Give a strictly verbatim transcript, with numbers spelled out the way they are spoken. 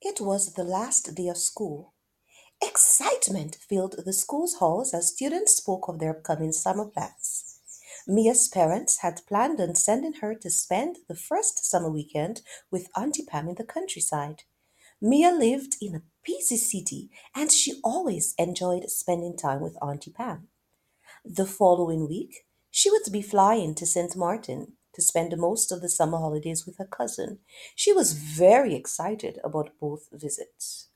It was the last day of school. Excitement filled the school's halls as students spoke of their upcoming summer plans. Mia's parents had planned on sending her to spend the first summer weekend with Auntie Pam in the countryside. Mia lived in a busy city and she always enjoyed spending time with Auntie Pam. The following week, she would be flying to Saint Martin to spend most of the summer holidays with her cousin. She was very excited about both visits.